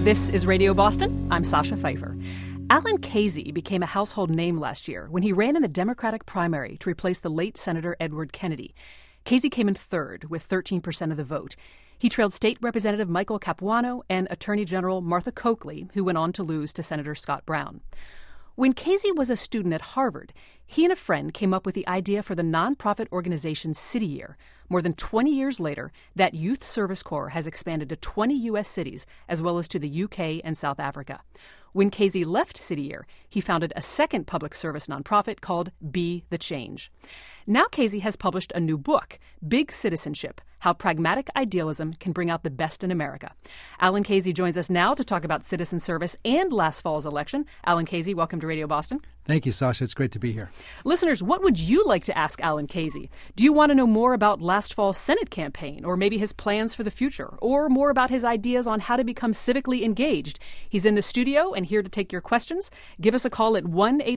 This is Radio Boston. I'm Sasha Pfeiffer. Alan Casey became a household name last year when he ran in the Democratic primary to replace the late Senator Edward Kennedy. Casey came in third with 13% of the vote. He trailed State Representative Michael Capuano and Attorney General Martha Coakley, who went on to lose to Senator Scott Brown. When Casey was a student at Harvard, he and a friend came up with the idea for the nonprofit organization City Year. More than 20 years later, that youth service corps has expanded to 20 U.S. cities, as well as to the UK and South Africa. When Casey left City Year, he founded a second public service nonprofit called Be the Change. Now Casey has published a new book, Big Citizenship: How Pragmatic Idealism Can Bring Out the Best in America. Alan Casey joins us now to talk about citizen service and last fall's election. Alan Casey, welcome to Radio Boston. Thank you, Sasha. It's great to be here. Listeners, what would you like to ask Alan Casey? Do you want to know more about last fall's Senate campaign, or maybe his plans for the future, or more about his ideas on how to become civically engaged? He's in the studio and here to take your questions. Give us a call at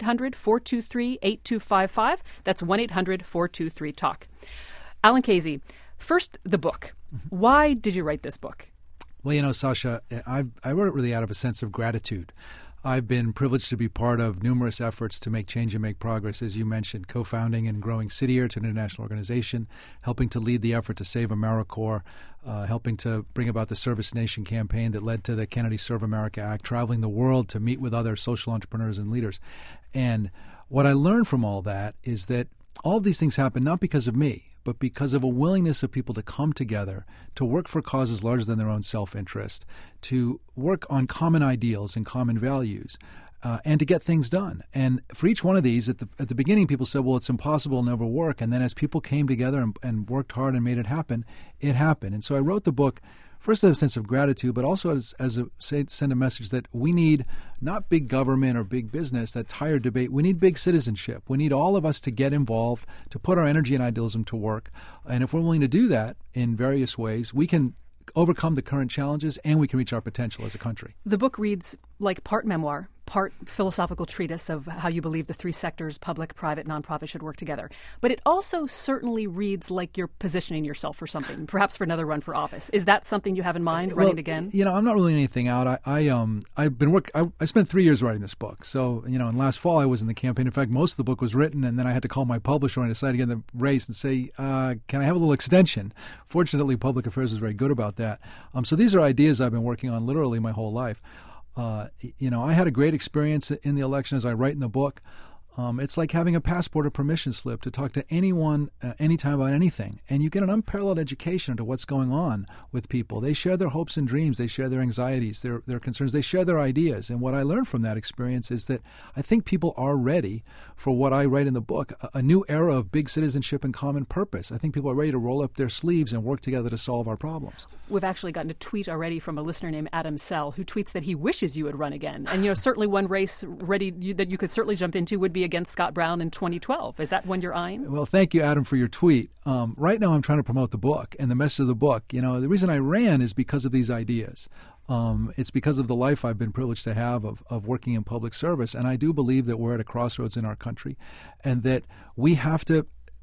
1-800-423-8255. That's 1-800-423-TALK. Alan Casey, first, the book. Why did you write this book? Well, Sasha, I wrote it really out of a sense of gratitude. I've been privileged to be part of numerous efforts to make change and make progress, as you mentioned, co-founding and growing City Year to an international organization, helping to lead the effort to save AmeriCorps, helping to bring about the Service Nation campaign that led to the Kennedy Serve America Act, traveling the world to meet with other social entrepreneurs and leaders. And what I learned from all that is that all of these things happen not because of me, but because of a willingness of people to come together, to work for causes larger than their own self-interest, to work on common ideals and common values, and to get things done. And for each one of these, at the beginning, people said, well, it's impossible, it'll never work. And then as people came together and worked hard and made it happen, it happened. And so I wrote the book first out of a sense of gratitude, but also send a message that we need not big government or big business, that tired debate. We need big citizenship. We need all of us to get involved, to put our energy and idealism to work. And if we're willing to do that in various ways, we can overcome the current challenges and we can reach our potential as a country. The book reads like part memoir, part philosophical treatise of how you believe the three sectors, public, private, nonprofit, should work together. But it also certainly reads like you're positioning yourself for something, perhaps for another run for office. Is that something you have in mind, writing again? I'm not ruling anything out. I've been I spent 3 years writing this book. So, and last fall I was in the campaign. In fact, most of the book was written, and then I had to call my publisher when I decided to get in the race and say, can I have a little extension? Fortunately, Public Affairs is very good about that. So these are ideas I've been working on literally my whole life. I had a great experience in the election, as I write in the book. It's like having a passport or permission slip to talk to anyone, anytime about anything. And you get an unparalleled education into what's going on with people. They share their hopes and dreams. They share their anxieties, their concerns. They share their ideas. And what I learned from that experience is that I think people are ready for what I write in the book, a new era of big citizenship and common purpose. I think people are ready to roll up their sleeves and work together to solve our problems. We've actually gotten a tweet already from a listener named Adam Sell, who tweets that he wishes you would run again. And, certainly one race that you could certainly jump into would be against Scott Brown in 2012. Is that one you're eyeing? Well, thank you, Adam, for your tweet. Right now I'm trying to promote the book and the message of the book. The reason I ran is because of these ideas. It's because of the life I've been privileged to have of working in public service. And I do believe that we're at a crossroads in our country and that we have to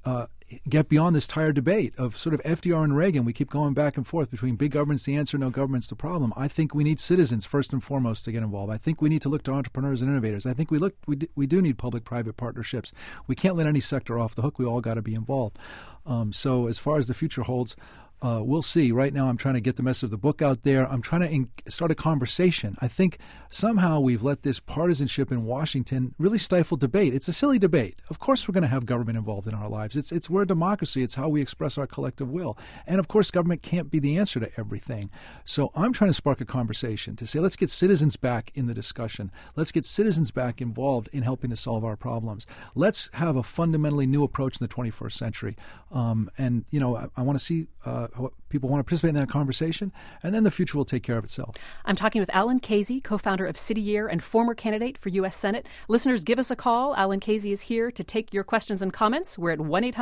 get beyond this tired debate of sort of FDR and Reagan. We keep going back and forth between big government's the answer, no government's the problem. I think we need citizens first and foremost to get involved. I think we need to look to entrepreneurs and innovators. I think we do need public-private partnerships. We can't let any sector off the hook. We all got to be involved. So as far as the future holds, we'll see. Right now I'm trying to get the message of the book out there. I'm trying to start a conversation. I think somehow we've let this partisanship in Washington really stifle debate. It's a silly debate. Of course we're going to have government involved in our lives. We're a democracy. It's how we express our collective will. And of course government can't be the answer to everything. So I'm trying to spark a conversation to say, let's get citizens back in the discussion. Let's get citizens back involved in helping to solve our problems. Let's have a fundamentally new approach in the 21st century. I want to see people want to participate in that conversation, and then the future will take care of itself. I'm talking with Alan Casey, co-founder of City Year and former candidate for U.S. Senate. Listeners, give us a call. Alan Casey is here to take your questions and comments. We're at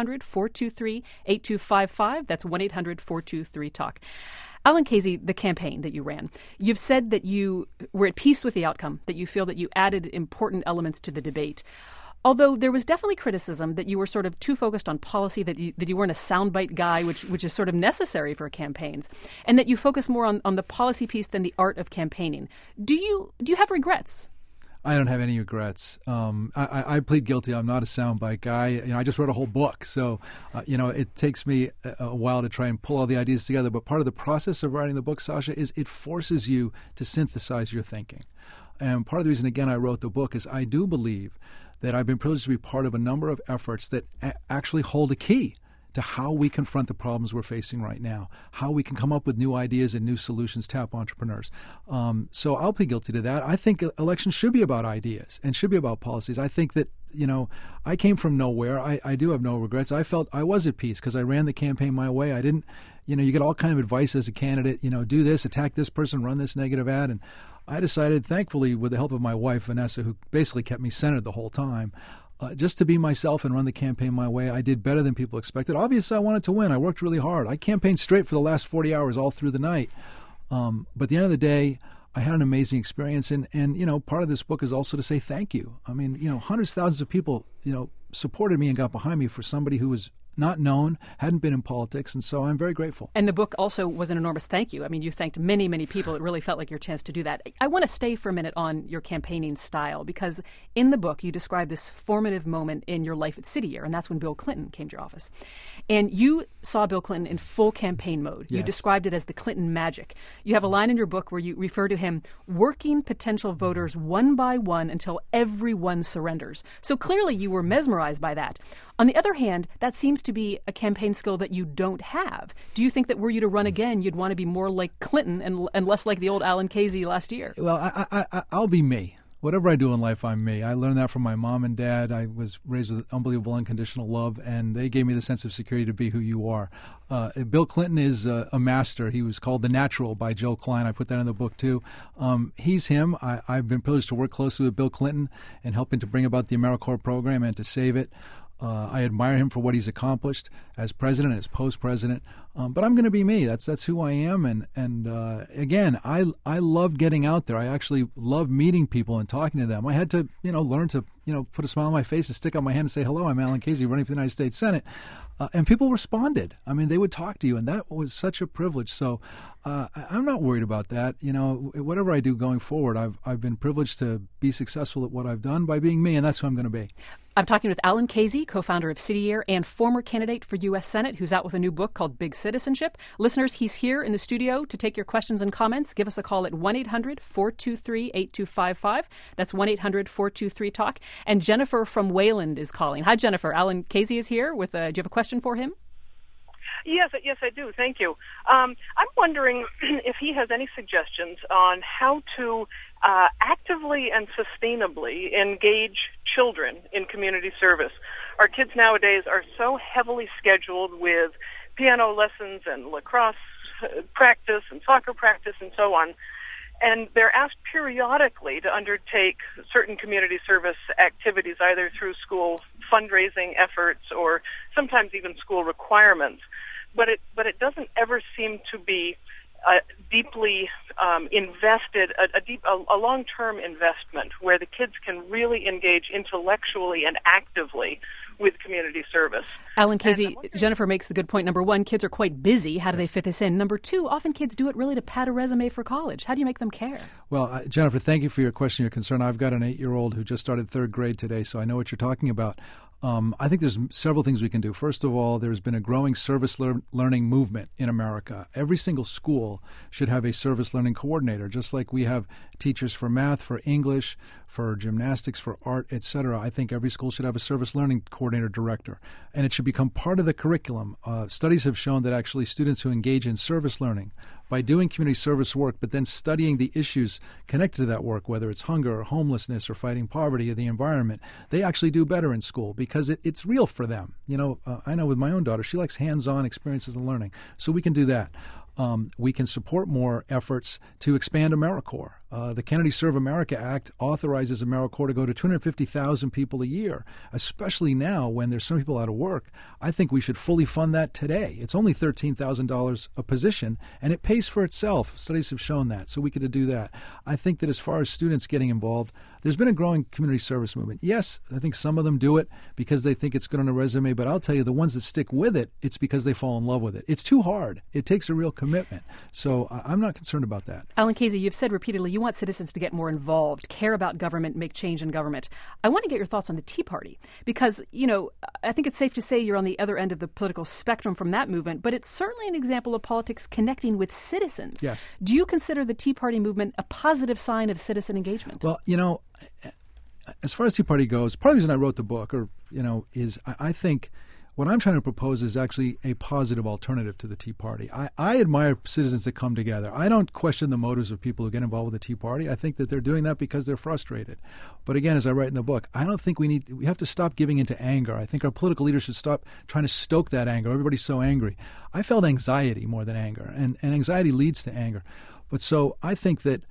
1-800-423-8255. That's 1-800-423-TALK. Alan Casey, the campaign that you ran, you've said that you were at peace with the outcome, that you feel that you added important elements to the debate. Although there was definitely criticism that you were sort of too focused on policy, that you weren't a soundbite guy, which is sort of necessary for campaigns, and that you focus more on the policy piece than the art of campaigning. Do you have regrets? I don't have any regrets. I plead guilty. I'm not a soundbite guy. I just wrote a whole book, so it takes me a while to try and pull all the ideas together. But part of the process of writing the book, Sasha, is it forces you to synthesize your thinking. And part of the reason, again, I wrote the book is I do believe that I've been privileged to be part of a number of efforts that actually hold a key to how we confront the problems we're facing right now, how we can come up with new ideas and new solutions, tap entrepreneurs. So I'll plead guilty to that. I think elections should be about ideas and should be about policies. I think that, I came from nowhere. I do have no regrets. I felt I was at peace because I ran the campaign my way. I didn't, you get all kind of advice as a candidate, do this, attack this person, run this negative ad. And I decided, thankfully, with the help of my wife, Vanessa, who basically kept me centered the whole time, just to be myself and run the campaign my way. I did better than people expected. Obviously, I wanted to win. I worked really hard. I campaigned straight for the last 40 hours all through the night. But at the end of the day, I had an amazing experience. And part of this book is also to say thank you. I mean, hundreds, thousands of people, supported me and got behind me for somebody who was not known, hadn't been in politics, and so I'm very grateful. And the book also was an enormous thank you. I mean, you thanked many, many people. It really felt like your chance to do that. I want to stay for a minute on your campaigning style, because in the book you describe this formative moment in your life at City Year, and that's when Bill Clinton came to your office. And you saw Bill Clinton in full campaign mode. Yes. You described it as the Clinton magic. You have a line in your book where you refer to him working potential voters one by one until everyone surrenders. So clearly you were mesmerized by that. On the other hand, that seems to be a campaign skill that you don't have. Do you think that were you to run again, you'd want to be more like Clinton and less like the old Alan Casey last year? Well, I'll be me. Whatever I do in life, I'm me. I learned that from my mom and dad. I was raised with unbelievable unconditional love, and they gave me the sense of security to be who you are. Bill Clinton is a master. He was called The Natural by Joe Klein. I put that in the book, too. He's him. I've been privileged to work closely with Bill Clinton and helping to bring about the AmeriCorps program and to save it. I admire him for what he's accomplished as president, as post-president. But I'm going to be me. That's who I am. And again, I love getting out there. I actually love meeting people and talking to them. I had to, learn to, put a smile on my face and stick out my hand and say, hello, I'm Alan Casey, running for the United States Senate. And people responded. I mean, they would talk to you, and that was such a privilege. So I'm not worried about that. Whatever I do going forward, I've been privileged to be successful at what I've done by being me, and that's who I'm going to be. I'm talking with Alan Casey, co-founder of City Year and former candidate for U.S. Senate, who's out with a new book called Big Citizenship. Listeners, he's here in the studio to take your questions and comments. Give us a call at 1-800-423-8255. That's 1-800-423-TALK. And Jennifer from Wayland is calling. Hi, Jennifer. Alan Casey is here. Do you have a question for him? Yes, I do. Thank you. I'm wondering if he has any suggestions on how to actively and sustainably engage children in community service. Our kids nowadays are so heavily scheduled with piano lessons and lacrosse practice and soccer practice and so on. And they're asked periodically to undertake certain community service activities, either through school fundraising efforts or sometimes even school requirements. But it doesn't ever seem to be deeply invested, a long-term investment where the kids can really engage intellectually and actively with community service. Alan Casey, Jennifer makes the good point. Number one, kids are quite busy. How do they fit this in? Number two, often kids do it really to pad a resume for college. How do you make them care? Well, Jennifer, thank you for your question, your concern. I've got an 8-year-old who just started third grade today, so I know what you're talking about. I think there's several things we can do. First of all, there's been a growing service learning movement in America. Every single school should have a service learning coordinator, just like we have teachers for math, for English, for gymnastics, for art, etc. I think every school should have a service learning coordinator director, and it should become part of the curriculum. Studies have shown that actually students who engage in service learning by doing community service work, but then studying the issues connected to that work, whether it's hunger or homelessness or fighting poverty or the environment, they actually do better in school because it's real for them. I know with my own daughter, she likes hands-on experiences and learning. So we can do that. We can support more efforts to expand AmeriCorps. The Kennedy Serve America Act authorizes AmeriCorps to go to 250,000 people a year, especially now when there's some people out of work. I think we should fully fund that today. It's only $13,000 a position, and it pays for itself. Studies have shown that, so we could do that. I think that as far as students getting involved, there's been a growing community service movement. Yes, I think some of them do it because they think it's good on a resume, but I'll tell you, the ones that stick with it, it's because they fall in love with it. It's too hard. It takes a real commitment. So I'm not concerned about that. Alan Casey, you've said repeatedly you want citizens to get more involved, care about government, make change in government. I want to get your thoughts on the Tea Party because, I think it's safe to say you're on the other end of the political spectrum from that movement, but it's certainly an example of politics connecting with citizens. Yes. Do you consider the Tea Party movement a positive sign of citizen engagement? Well, as far as Tea Party goes, part of the reason I wrote the book, is I think what I'm trying to propose is actually a positive alternative to the Tea Party. I admire citizens that come together. I don't question the motives of people who get involved with the Tea Party. I think that they're doing that because they're frustrated. But again, as I write in the book, I don't think we have to stop giving into anger. I think our political leaders should stop trying to stoke that anger. Everybody's so angry. I felt anxiety more than anger, and anxiety leads to anger. But so I think that,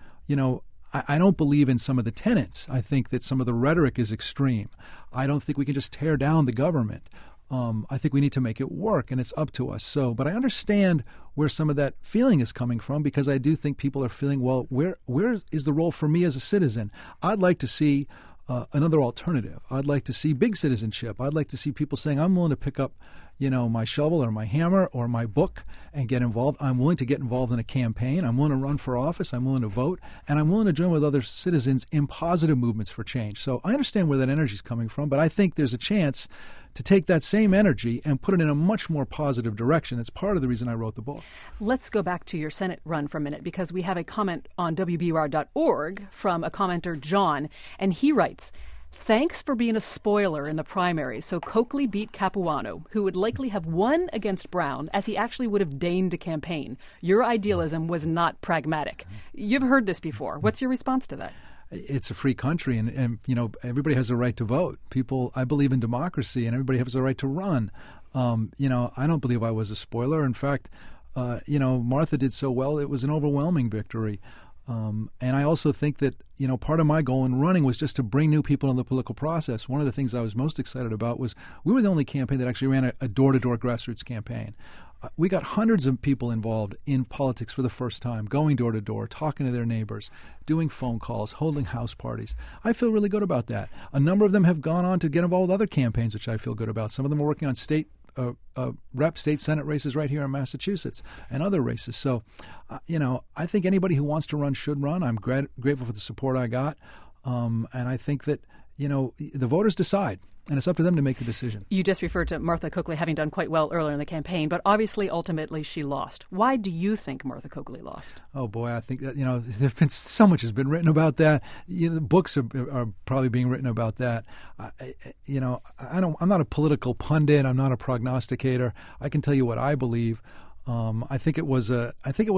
I don't believe in some of the tenets. I think that some of the rhetoric is extreme. I don't think we can just tear down the government. I think we need to make it work, and it's up to us. But I understand where some of that feeling is coming from because I do think people are feeling, well, where is the role for me as a citizen? I'd like to see another alternative. I'd like to see big citizenship. I'd like to see people saying, I'm willing to pick up my shovel or my hammer or my book and get involved. I'm willing to get involved in a campaign. I'm willing to run for office. I'm willing to vote. And I'm willing to join with other citizens in positive movements for change. So I understand where that energy is coming from, but I think there's a chance to take that same energy and put it in a much more positive direction. It's part of the reason I wrote the book. Let's go back to your Senate run for a minute because we have a comment on WBUR.org from a commenter, John, and he writes, "Thanks for being a spoiler in the primary, so Coakley beat Capuano, who would likely have won against Brown, as he actually would have deigned to campaign. Your idealism was not pragmatic." You've heard this before. What's your response to that? It's a free country, and everybody has a right to vote. I believe in democracy, and everybody has a right to run. I don't believe I was a spoiler. In fact, Martha did so well; it was an overwhelming victory. And I also think that, part of my goal in running was just to bring new people into the political process. One of the things I was most excited about was we were the only campaign that actually ran a door-to-door grassroots campaign. We got hundreds of people involved in politics for the first time, going door to door, talking to their neighbors, doing phone calls, holding house parties. I feel really good about that. A number of them have gone on to get involved with other campaigns, which I feel good about. Some of them are working on state Senate races right here in Massachusetts and other races. So, I think anybody who wants to run should run. I'm grateful for the support I got. And I think that, the voters decide. And it's up to them to make the decision. You just referred to Martha Coakley having done quite well earlier in the campaign, but obviously, ultimately, she lost. Why do you think Martha Coakley lost? Oh, boy, I think that, there's been so much has been written about that. Books are probably being written about that. I'm not a political pundit. I'm not a prognosticator. I can tell you what I believe. I think it was an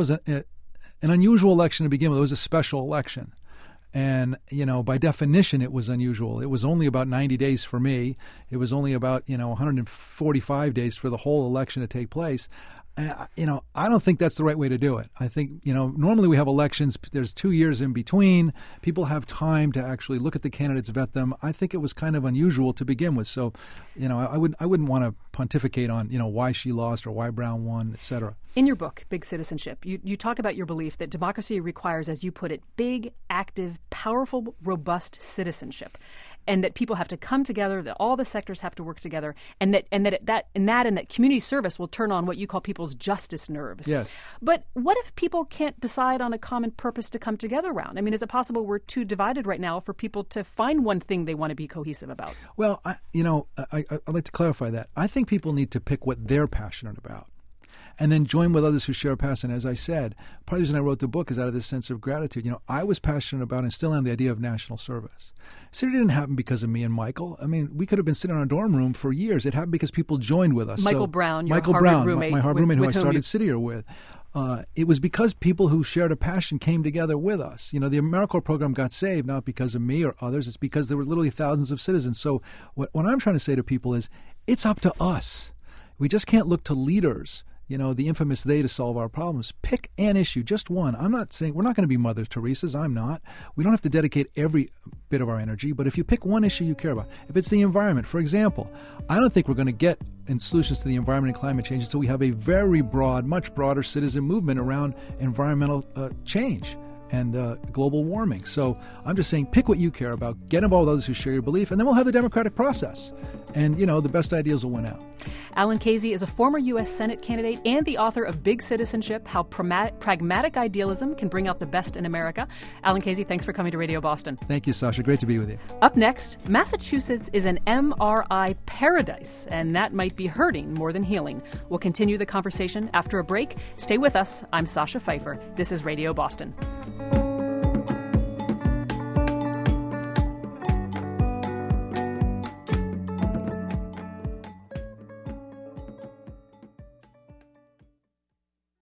unusual election to begin with. It was a special election. And, by definition, it was unusual. It was only about 90 days for me. It was only about, 145 days for the whole election to take place. I don't think that's the right way to do it. I think, normally we have elections. There's 2 years in between. People have time to actually look at the candidates, vet them. I think it was kind of unusual to begin with. So, I wouldn't want to pontificate on, why she lost or why Brown won, et cetera. In your book, Big Citizenship, you talk about your belief that democracy requires, as you put it, big, active, powerful, robust citizenship. And that people have to come together, that all the sectors have to work together, and that community service will turn on what you call people's justice nerves. Yes. But what if people can't decide on a common purpose to come together around? I mean, is it possible we're too divided right now for people to find one thing they want to be cohesive about? Well, I'd like to clarify that. I think people need to pick what they're passionate about, and then join with others who share a passion. As I said, part of the reason I wrote the book is out of this sense of gratitude. I was passionate about and still am the idea of national service. So it didn't happen because of me and Michael. I mean, we could have been sitting in a dorm room for years. It happened because people joined with us. Michael Brown, my Harvard roommate who I started City Year with. It was because people who shared a passion came together with us. The AmeriCorps program got saved not because of me or others. It's because there were literally thousands of citizens. So what I'm trying to say to people is it's up to us. We just can't look to leaders the infamous they to solve our problems. Pick an issue, just one. I'm not saying we're not going to be Mother Teresa's. I'm not. We don't have to dedicate every bit of our energy, but if you pick one issue you care about, if it's the environment, for example, I don't think we're going to get in solutions to the environment and climate change until we have a very broad, much broader citizen movement around environmental change and global warming. So I'm just saying, pick what you care about, get involved with others who share your belief, and then we'll have the democratic process. And, the best ideas will win out. Alan Casey is a former U.S. Senate candidate and the author of Big Citizenship, How Pragmatic Idealism Can Bring Out the Best in America. Alan Casey, thanks for coming to Radio Boston. Thank you, Sasha. Great to be with you. Up next, Massachusetts is an MRI paradise, and that might be hurting more than healing. We'll continue the conversation after a break. Stay with us. I'm Sasha Pfeiffer. This is Radio Boston.